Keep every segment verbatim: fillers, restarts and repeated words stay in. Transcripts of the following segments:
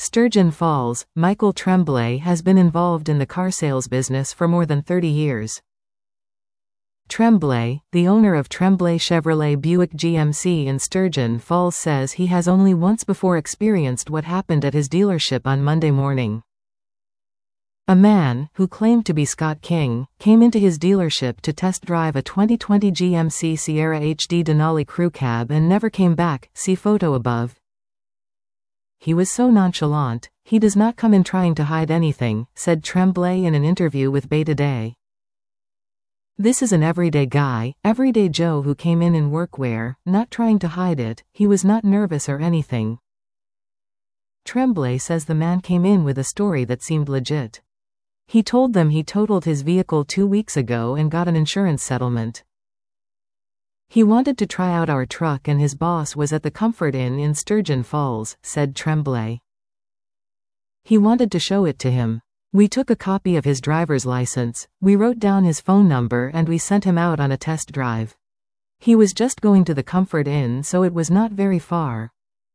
Sturgeon Falls. Michael Tremblay has been involved in the car sales business for more than thirty years. Tremblay, the owner of Tremblay Chevrolet Buick G M C in Sturgeon Falls, says he has only once before experienced what happened at his dealership on Monday morning. A man, who claimed to be Scott King, came into his dealership to test drive a twenty twenty G M C Sierra H D Denali crew cab and never came back, see photo above. He was so nonchalant, he does not come in trying to hide anything, said Tremblay in an interview with Bay Today. This is an everyday guy, everyday Joe who came in in workwear, not trying to hide it, he was not nervous or anything. Tremblay says the man came in with a story that seemed legit. He told them he totaled his vehicle two weeks ago and got an insurance settlement. He wanted to try out our truck and his boss was at the Comfort Inn in Sturgeon Falls, said Tremblay. He wanted to show it to him. We took a copy of his driver's license, we wrote down his phone number and we sent him out on a test drive. He was just going to the Comfort Inn, so it was not very far.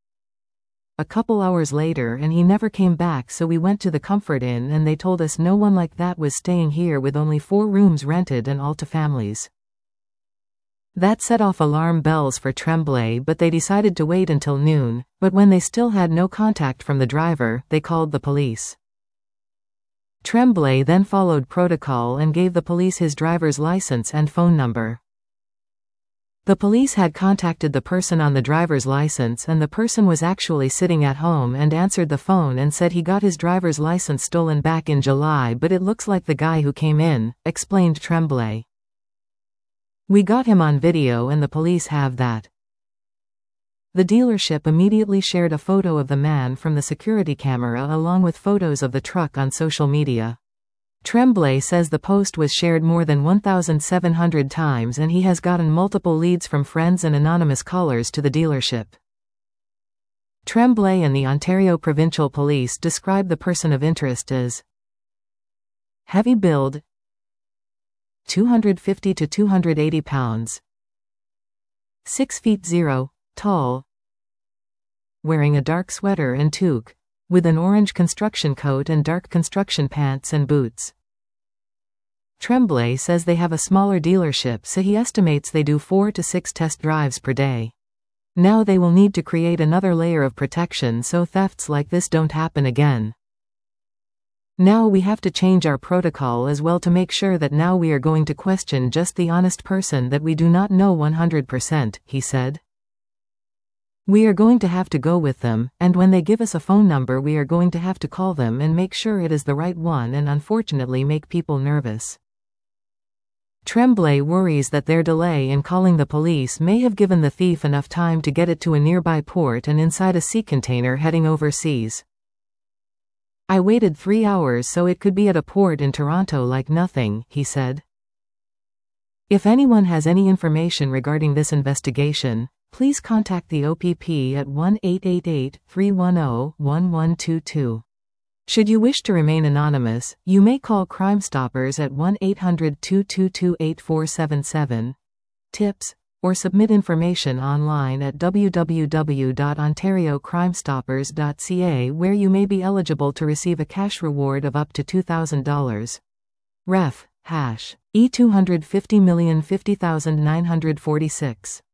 A couple hours later and he never came back, so we went to the Comfort Inn and they told us no one like that was staying here with only four rooms rented and all to families. That set off alarm bells for Tremblay, but they decided to wait until noon, but when they still had no contact from the driver, they called the police. Tremblay then followed protocol and gave the police his driver's license and phone number. The police had contacted the person on the driver's license and the person was actually sitting at home and answered the phone and said he got his driver's license stolen back in July, but it looks like the guy who came in, explained Tremblay. We got him on video and the police have that. The dealership immediately shared a photo of the man from the security camera along with photos of the truck on social media. Tremblay says the post was shared more than one thousand seven hundred times and he has gotten multiple leads from friends and anonymous callers to the dealership. Tremblay and the Ontario Provincial Police describe the person of interest as heavy build, two hundred fifty to two hundred eighty pounds, six feet zero, tall, wearing a dark sweater and toque, with an orange construction coat and dark construction pants and boots. Tremblay says they have a smaller dealership, so he estimates they do four to six test drives per day. Now they will need to create another layer of protection so thefts like this don't happen again. Now we have to change our protocol as well to make sure that now we are going to question just the honest person that we do not know one hundred percent, he said. We are going to have to go with them, and when they give us a phone number we are going to have to call them and make sure it is the right one and unfortunately make people nervous. Tremblay worries that their delay in calling the police may have given the thief enough time to get it to a nearby port and inside a sea container heading overseas. I waited three hours so it could be at a port in Toronto like nothing, he said. If anyone has any information regarding this investigation, please contact the O P P at one eight eight eight, three one zero, one one two two. Should you wish to remain anonymous, you may call Crime Stoppers at one eight hundred, two two two, eight four seven seven, tips, or submit information online at w w w dot ontario crime stoppers dot c a where you may be eligible to receive a cash reward of up to two thousand dollars. Ref. Hash. E two hundred fifty million fifty thousand nine hundred forty-six.